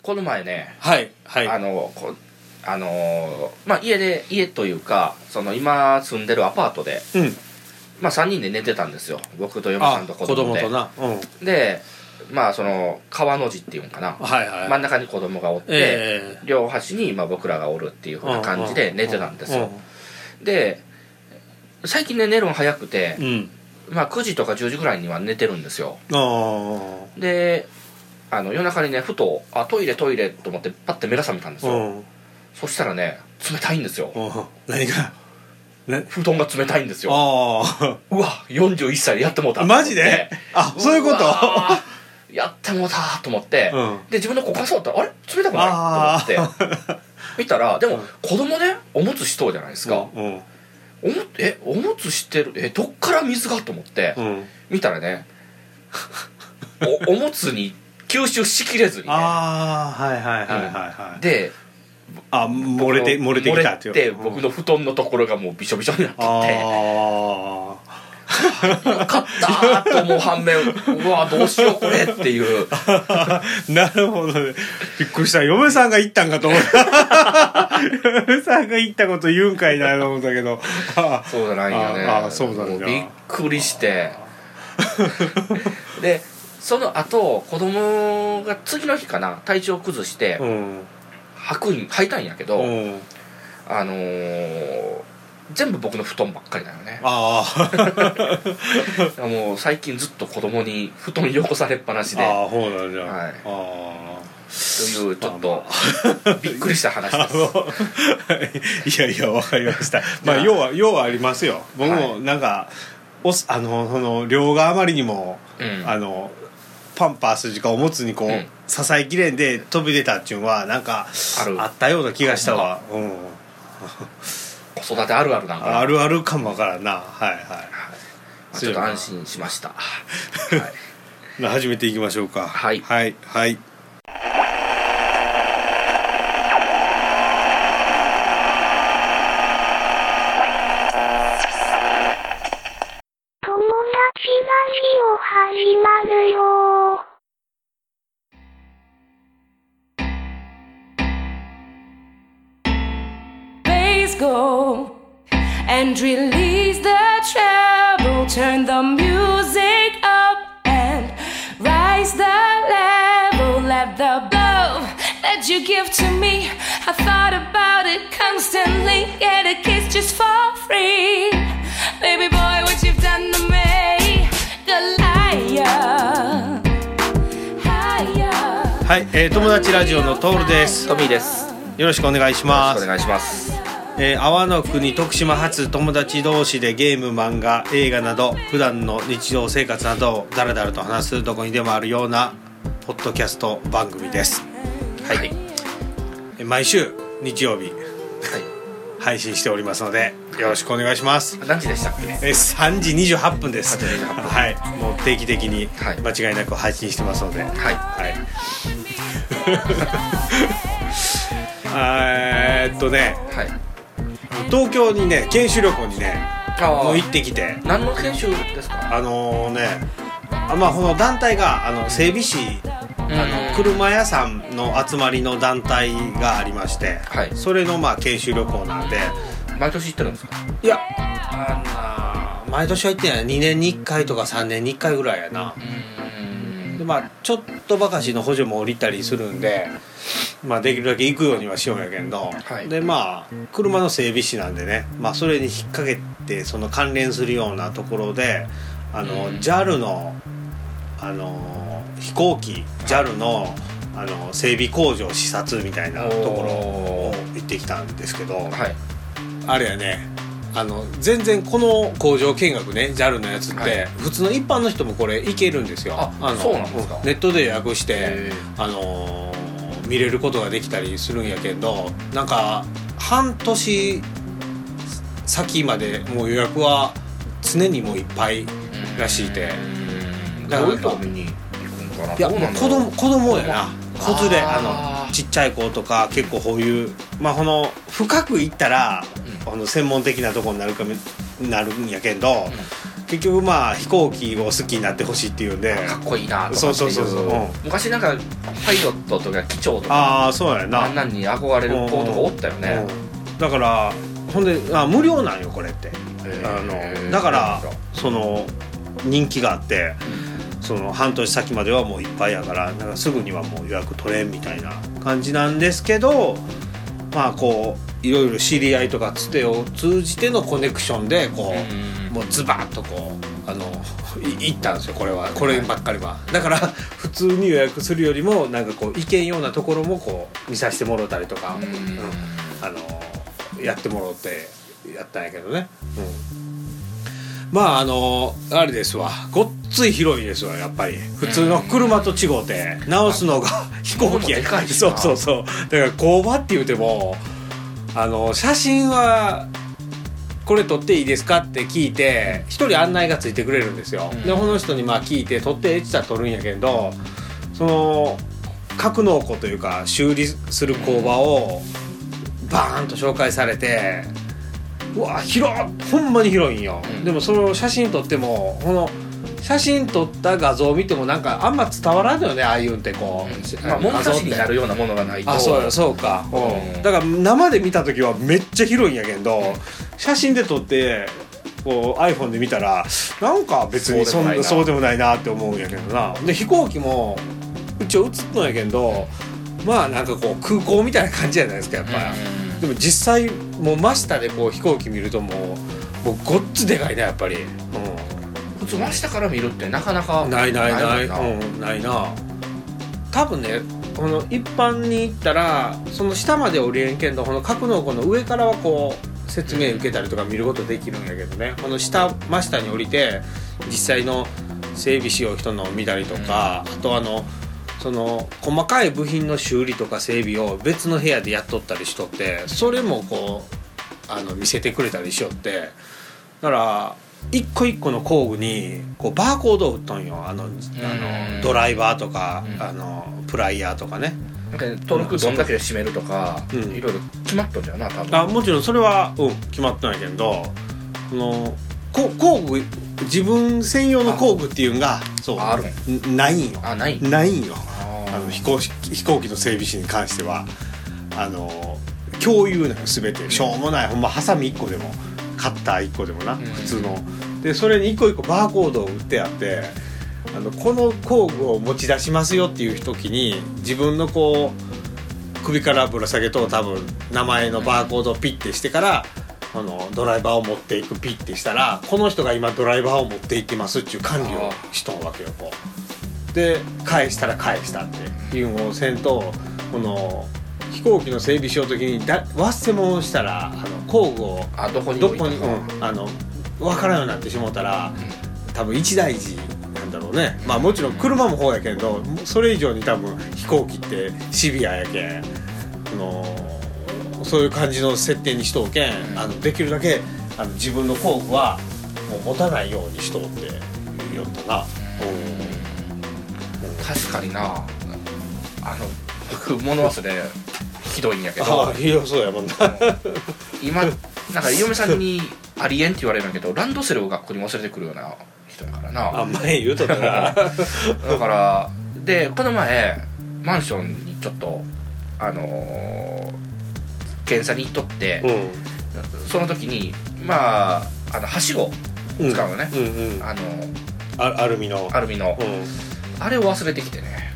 この前ね、 はいはい、 まあ、家というかその今住んでるアパートで、まあ、3人で寝てたんですよ、僕と嫁さんと子供で。 子供とな、 でまあその川の字っていうんかな、 はいはい、 真ん中に子供がおって、両端にまあ僕らがおるっていう風な感じで寝てたんですよ。で最近ね寝るの早くて、まあ、9時とか10時ぐらいには寝てるんですよ。で夜中にねふとトイレと思ってパッて目が覚めたんですよ。そしたらね冷たいんですよ。 何が布団が冷たいんですよ。うわ41歳でやってもうた。 マジで？そういうことやってもうたと思って、で自分の股間触ったらあれ冷たくないと思って見たら、でも子供ねおむつしとうじゃないですか。おむつしてる、どっから水がと思って、見たらねおむつに吸収しきれずにね、で漏れてきたっていう、 僕の布団のところがもうびしょびしょになってて、よかったと思う反面、うわどうしようこれっていうなるほどね、びっくりした。嫁さんが言ったんかと思った嫁さんが言ったこと言うんかいなと思ったけどそうじゃないよね。 そうだね、 びっくりしてでその後子供が次の日かな体調崩して、吐いたんやけど、全部僕の布団ばっかりだよね。もう最近ずっと子供に布団よこされっぱなしで、 そうなんじゃ、 はい、というちょっとびっくりした話ですいやわかりました。まあ要はありますよ。僕もなんか、その量があまりにも、パンパースとかおむつにこう、支えきれんで飛び出たっていうのはなんかあったような気がしたわ。 子育てあるあるなんかあるあるかもわからんな。 ちょっと安心しました。 始めていきましょうか。はいはいはい。 友達ラジオ始まるよ。 Go and release the treble, turn the music up and rise the level. Let the love that you give to me, I thought about it constantly. Get a kiss just for free, baby boy, what you've done to me. The liar, higher. はい、友達ラジオのトールです。 トミーです。 よろしくお願いします。 お願いします。 阿波の国徳島発友達同士でゲーム、漫画、映画など普段の日常生活などをだらだらと話すどこにでもあるようなポッドキャスト番組です。はい、毎週日曜日、配信しておりますのでよろしくお願いします。 何時でしたっけ ？3時28分です。はい、もう定期的に間違いなく配信してますので、東京にね研修旅行にねもう行ってきて。 何の研修ですか？ この団体が整備士、車屋さんの集まりの団体がありまして、それの研修旅行なんで。 毎年行ってるんですか？ いや毎年は行ってない。2年に1回とか3年に1回ぐらいやな。でちょっとばかしの補助も降りたりするんで、できるだけ行くようにはしようんやけど、で車の整備士なんでね、それに引っ掛けてその関連するようなところでJAL の飛行機 JAL の整備工場視察みたいなところを行ってきたんですけど、あれやね、全然この工場見学ね JAL のやつって、普通の一般の人もこれ行けるんですよ。 そうなんですか？ ネットで予約して見れることができたりするんやけど、なんか半年先までもう予約は常にもういっぱいらしいて。 だからどういう見に行くんかな。 いや子供やな。子連れちっちゃい子とか結構こういう深く行ったら専門的なところになるんやけど、 結局まあ飛行機を好きになってほしいっていうんでかっこいいなとかっていう。 そう、 昔なんかパイロットとか機長とかああそうやな、 あんなんに憧れる子とかおったよね。 だからほんで無料なんよこれって。だからその人気があって、その半年先まではもういっぱいやから、なんかすぐにはもう予約取れんみたいな感じなんですけど、まあこういろいろ知り合いとかつてを通じてのコネクションでこう、もうズバッとこう行ったんですよ。こればっかりは。だから普通に予約するよりもなんかこう行けんようなところもこう見させてもらったりとか、やってもらってやったんやけどね。まああれですわ、ごっつい広いですわやっぱり。普通の車と違うて直すのが飛行機や。そうだから工場って言うても写真はこれ撮っていいですかって聞いて一人案内がついてくれるんですよ。でこの人にまあ聞いて撮ってって言ったら撮るんやけど、その格納庫というか修理する工場をバーンと紹介されて、うわ広っ、ほんまに広いんよ。でもその写真撮ってもこの写真撮った画像を見てもなんかあんま伝わらんのよね、ああいうんってこう、 物差しになるようなものがないと。 そうか、だから生で見た時はめっちゃ広いんやけど、写真で撮ってこう iPhone で見たらなんか別にそうでもないなって思うんやけどな。で飛行機も一応映っとんやけど、まあなんかこう空港みたいな感じじゃないですかやっぱ。でも実際もう真下でこう飛行機見るともうごっつでかいねやっぱり。 普通真下から見るってなかなかないな。多分ね、この一般に行ったらその下まで降りれんけど、この格納庫の上からはこう説明受けたりとか見ることできるんやけどね、この真下に降りて実際の整備しよう人のを見たりとか、あとその細かい部品の修理とか整備を別の部屋でやっとったりしとって、それもこう見せてくれたりしよって、だから一個一個の工具にこうバーコードを打っとんよ。ドライバーとか、プライヤーとかね。 トルクどんだけで締めるとか、いろいろ決まっとんじゃな多分。 もちろんそれは、決まったんやけど、工具自分専用の工具っていうのがないんよ。ないんよ。飛行機の整備士に関しては共有なの全て。しょうもないほんまハサミ1個でもカッター1個でもな、普通のでそれに1個1個バーコードを打ってあって、この工具を持ち出しますよっていう時に自分のこう首からぶら下げと多分名前のバーコードをピッてしてからドライバーを持っていくピッてしたら、この人が今ドライバーを持っていってますっていう管理をしとんわけよ。こうで返したら返したっていうのをせんと、この飛行機の整備しようときに忘れ物をしたら工具をどこに分からんようになってしもうたら、多分一大事なんだろうね。まあもちろん車も方やけど、それ以上に多分飛行機ってシビアやけん、そういう感じの設定にしとうけん、できるだけ自分の工具はもう持たないようにしとうって言おったな。 確かにな。僕物忘れひどいんやけど。 ひどそうやもんな。 今なんか嫁さんにありえんって言われるんだけど、ランドセルを学校に忘れてくるような人やからな。 前言うとったな。 だからでこの前マンションにちょっと検査に行っとって、その時にまあはしご使うのね、アルミの、あれを忘れてきてね。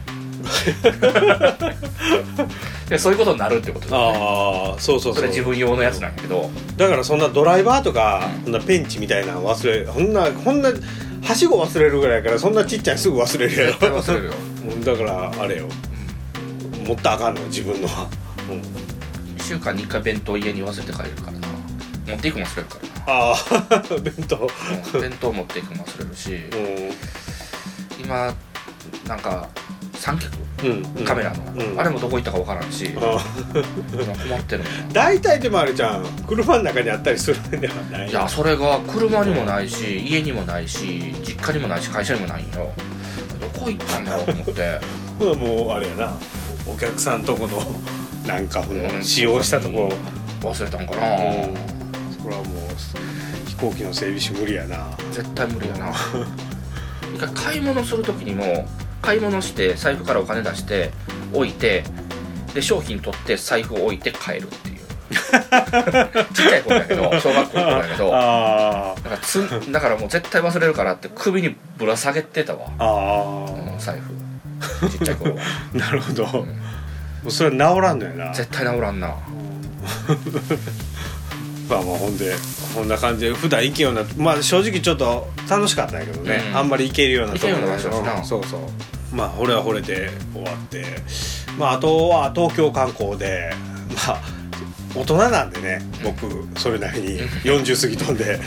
でそういうことになるってことだね。そうそれ自分用のやつなんやけど、 だからそんなドライバーとか、そんなペンチみたいなの忘れ、こんなはしご忘れるぐらいやから、そんなちっちゃいすぐ忘れるやろ。 忘れるよ。 だからあれよ、持ったらあかんの自分のは。 1週間に1回弁当家に忘れて帰るからな。持っていくも忘れるからな。 弁当持っていくも忘れるし、今なんか三脚、カメラの、あれもどこ行ったか分からんし、困ってるの。 大体でもあれじゃん、車の中にあったりするんではない。 いや、それが車にもないし、家にもないし、実家にもないし、会社にもないんよ。どこ行ったんだろうと思ってもうあれやな、お客さんとこのなんか使用したとこ忘れたんかな。 それはもう飛行機の整備士無理やな。 絶対無理やな一回買い物する時にも買い物して財布からお金出して置いてで商品取って財布を置いて帰るっていうちっちゃい頃だけど小学校の頃だけどだからもう絶対忘れるからって首にぶら下げてたわ財布ちっちゃい頃はなるほど、もうそれは治らんのやな。 絶対治らんなまあほんでこんな感じで普段行けるような、まあ正直ちょっと楽しかったんやけどね、あんまり行けるようなところ場所しな。 そうそう、まあ惚れは惚れて終わって、まああとは東京観光で、まあ大人なんでね、僕それなりに40過ぎとんで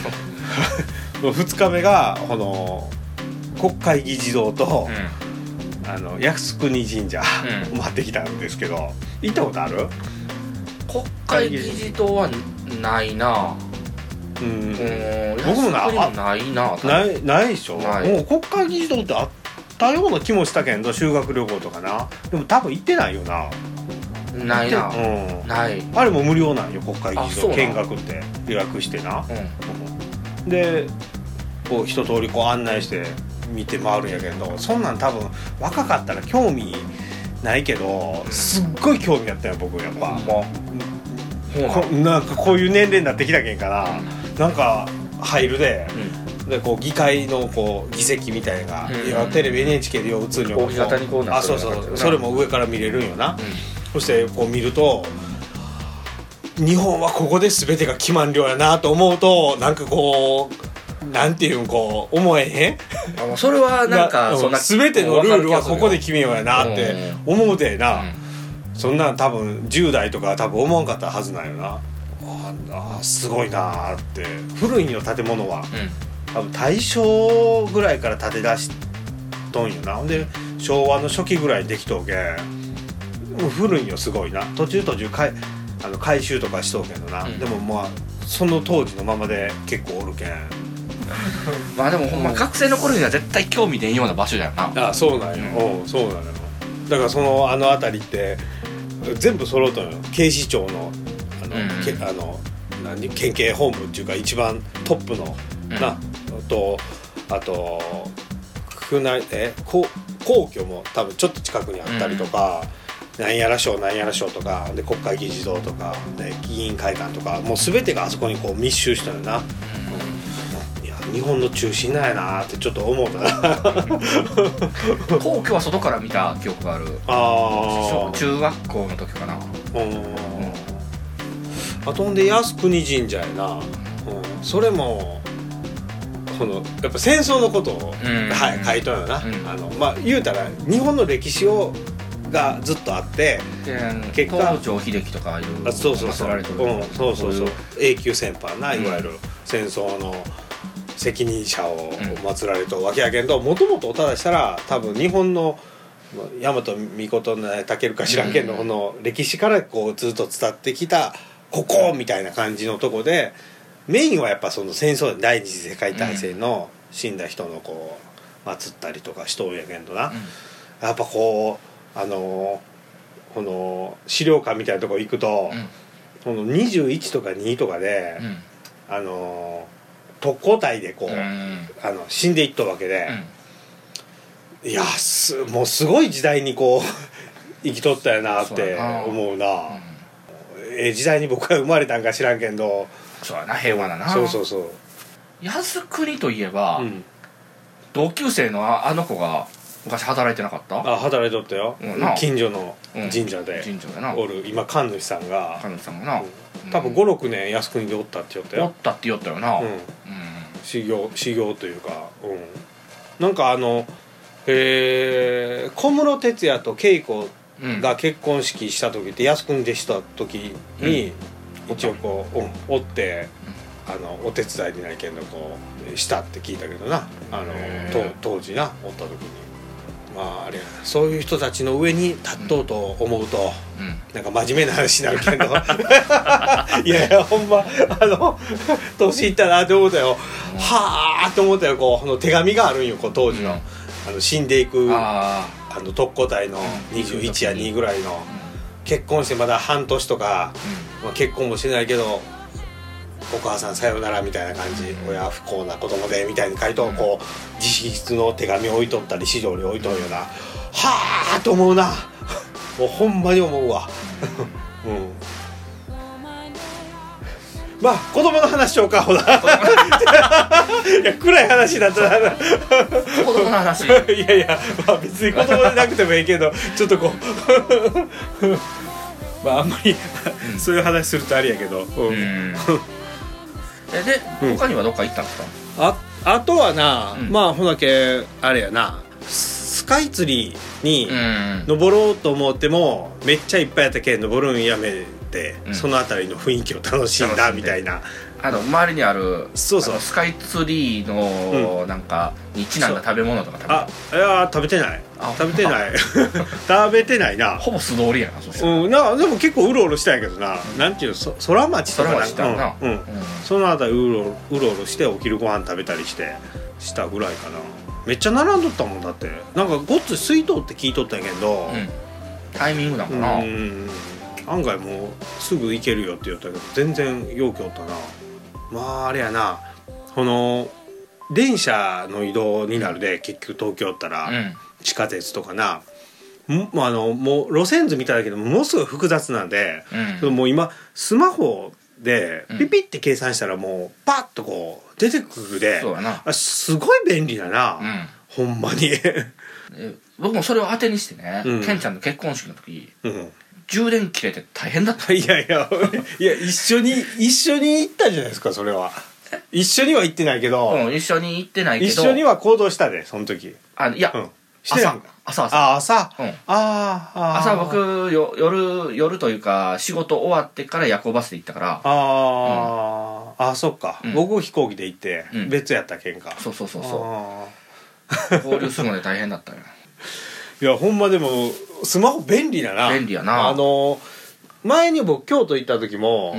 2日目がこの国会議事堂と、靖国神社回ってきたんですけど、行ったことある？ 国会議事堂はないな。 僕もないな。 ないでしょ。もう国会議事堂ってあったような気もしたけど、修学旅行とかな。でも多分行ってないよな。 ないな、ない。 あれも無料なんよ、国会議事堂見学って予約してな、でこう一通りこう案内して見て回るんやけど、そんなん多分若かったら興味ないけど、すっごい興味あったよ僕やっぱ、なんかこういう年齢になってきたけんかな、なんか入るで、でこう議会のこう議席みたいなのが、いやテレビ NHK でよう映るよ、 大型にこうなってる。 そうそれも上から見れるんよな、そしてこう見ると日本はここで全てが決まん量やなと思うと、なんかこうなんていうんこう思えへん？ それはなんかそんな全てのルールはここで決めようやなって思うてな、そんなん多分10代とか多分思わんかったはずなんよな。すごいなって。古いの建物は、多分大正ぐらいから建て出しとんよな。で昭和の初期ぐらいにできとうけん、古いよすごいな。途中改修とかしとうけどな、でもまあその当時のままで結構おるけんまあでもほんま学生の頃には絶対興味出んような場所だよな。 そうなんよ、そうなのよ。だからその辺りって全部揃うとんよ。警視庁の県警本部っていうか一番トップのな、とあと皇居も多分ちょっと近くにあったりとか、なんやら省とかで国会議事堂とかで議員会館とか、もう全てがあそこにこう密集したよな、いや日本の中心なんやなってちょっと思うたな皇居は外から見た記憶がある。中学校の時かな。 あとんで靖国神社やな、それもこのやっぱ戦争のことを、書いとるよな、まあ言うたら日本の歴史がずっとあって、 結果東条英機とかいう祀られてる、永久戦犯な、いわゆる戦争の責任者を祀られたわけやけど、もともとおただしたら多分日本の大和命のたけるか知らんけど、この歴史からこうずっと伝ってきたここみたいな感じのとこで、メインはやっぱその戦争で第二次世界大戦の死んだ人のこう祀ったりとかしとんやけどな、やっぱこうこの資料館みたいなとこ行くと、この21とか2とかで、特攻隊でこう、死んでいったわけで、いやもうすごい時代にこう生きとったよなって思うな。時代に僕は生まれたんか知らんけど、 そうやな、平和だな。 そう靖国といえば、同級生のあの子が昔働いてなかった？ 働いとったよ、近所の神社でおる今神主さんがな、 多分 5,6 年靖国でおったって言ったよ。 おったって言ったよな、 修行というか、なんか小室哲哉と恵子が結婚式した時って靖国でした時に、一応こう、おってお手伝いにないけんのこうしたって聞いたけどな、当時なおった時に、まああれそういう人たちの上に立っとうと思うと、なんか真面目な話になるけどいやほんま年いったなって思ったよ。はあって思ったよ。こう手紙があるんよ、こう当時の、死んでいく特攻隊の21や2ぐらいの、結婚してまだ半年とか、結婚もしてないけどお母さんさよならみたいな感じ、親不幸な子供でみたいに書いとこう直筆の手紙置いとったり資料に置いとるような、はあと思うなもうほんまに思うわうんまあ子供の話しようかほらいや暗い話だったら子供の話いやいや、まあ、別に子供でなくてもいいけどちょっとこうまああんまりそういう話するとあれやけど、 で他にはどっか行ったんですか？ あとはな、まあほなけあれやなスカイツリーに登ろうと思ってもめっちゃいっぱいやったけん登るんやめて、そのあたりの雰囲気を楽しんだみたいな、 周りにあるそうスカイツリーのなんかにちなんだ食べ物とか食べいや食べてない食べてないなほぼ素通りやなそしたら、 でも結構うろうろしたんやけどな、なんていうの空町とかなんかそのあたりうろうろしてお昼ご飯食べたりしてしたぐらいかな。めっちゃ並んどったもんだって、なんかごっつい水筒って聞いとったんやけど、 タイミングなんかな、 案外もうすぐ行けるよって言ったけど全然陽気おったな。まああれやな、この電車の移動になるで結局東京おったら、地下鉄とかなもう路線図見ただけでものすごい複雑なんで、もう今スマホでピピって計算したらもうパッとこう出てくるで、すごい便利だな、ほんまに僕もそれを当てにしてね、ケンちゃんの結婚式の時、充電切れて大変だった。 いや一緒に行ったじゃないですか。それは一緒には行ってないけど、 一緒に行ってないけど一緒には行動したでその時。 いや、朝僕夜というか仕事終わってから夜行バスで行ったから、 そっか、僕飛行機で行って、別やったけんか。 そう合流するので大変だったよ。 いやほんまでもスマホ便利だな。 便利やな。 前に僕京都行った時も、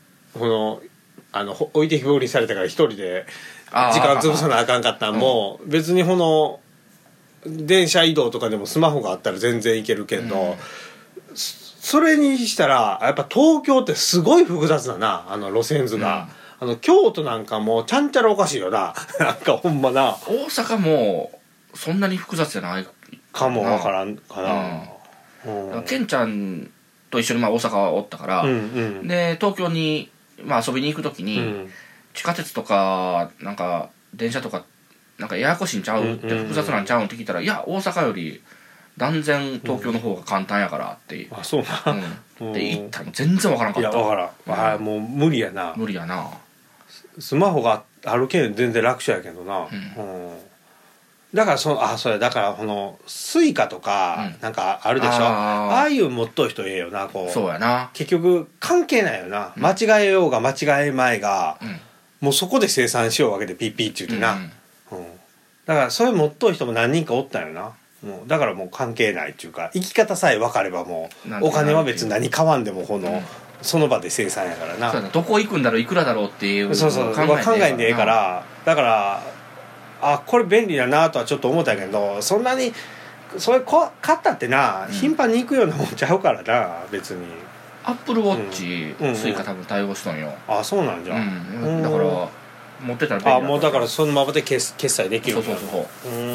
置いてきぼりにされたから一人で時間潰さなあかんかったんも、別に電車移動とかでもスマホがあったら全然いけるけど、それにしたらやっぱ東京ってすごい複雑だな、路線図が、京都なんかもうちゃんちゃらおかしいよななんかほんまな。 大阪もそんなに複雑じゃないかもわからんかな、 ケンちゃんと一緒に大阪はおったから、で東京に、遊びに行く時に、地下鉄とかなんか電車とかなんかややこしいんちゃうって、複雑なんちゃうって聞いたら、いや大阪より断然東京の方が簡単やからって、 そうな、 って言ったら全然わからんかった。 いやわからん、もう無理やな。スマホがあるけん全然楽勝やけどな、だからそれだからスイカとかなんかあるでしょ、ああいう持っとる人ええよな。こうそうやな、 結局関係ないよな、間違えようが間違えまいが、もうそこで生産しようわけでピッピッって言ってな、だからそれ持っとる人も何人かおったよな。だからもう関係ないっていうか、生き方さえ分かればもうお金は別に何買わんでもその場で生産やからな。 どこ行くんだろういくらだろうっていう考えんでええから、だからこれ便利だなとはちょっと思ったけど、そんなにそれ買ったってな、頻繁に行くようなもんちゃうからな別に。 アップルウォッチスイカ多分対応しとんよ。 そうなんじゃ、 だから持ってたら便利だ。 もうだからそのままで決済できる。 そうなるほ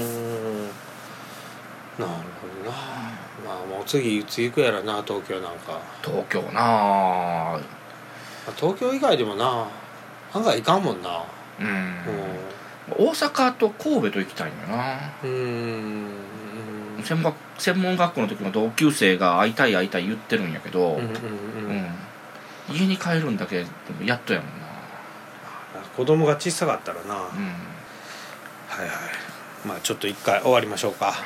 どな。もう次いつ行くやらな、東京なんか。 東京な、 東京以外でもな案外行かんもんな。 大阪と神戸と行きたいんだよな。専門学校の時の同級生が会いたい言ってるんやけど、家に帰るんだけでもやっとやもんな。 子供が小さかったらな、ちょっと一回終わりましょうか。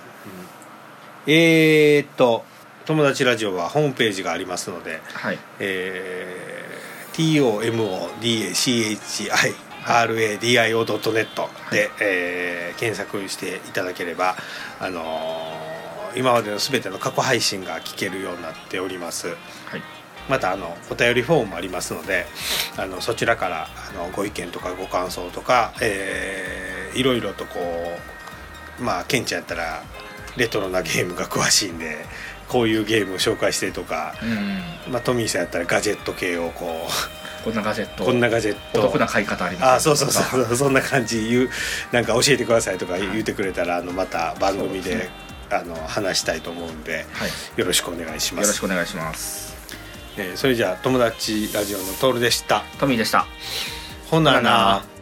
友達ラジオはホームページがありますので、TOMODACHIRADIO.net で、検索していただければ、今までの全ての過去配信が聞けるようになっております。またお便りフォームもありますので、そちらからご意見とかご感想とか、いろいろとケンちゃんやったらレトロなゲームが詳しいんでこういうゲームを紹介してとか、トミーさんやったらガジェット系をこんなガジェットお得な買い方あります、 そうそんな感じなんか教えてくださいとか言ってくれたらまた番組で話したいと思うんで、はい、よろしくお願いします。 よろしくお願いします。 それじゃあ友達ラジオのトールでした。 トミーでした。 ほなな。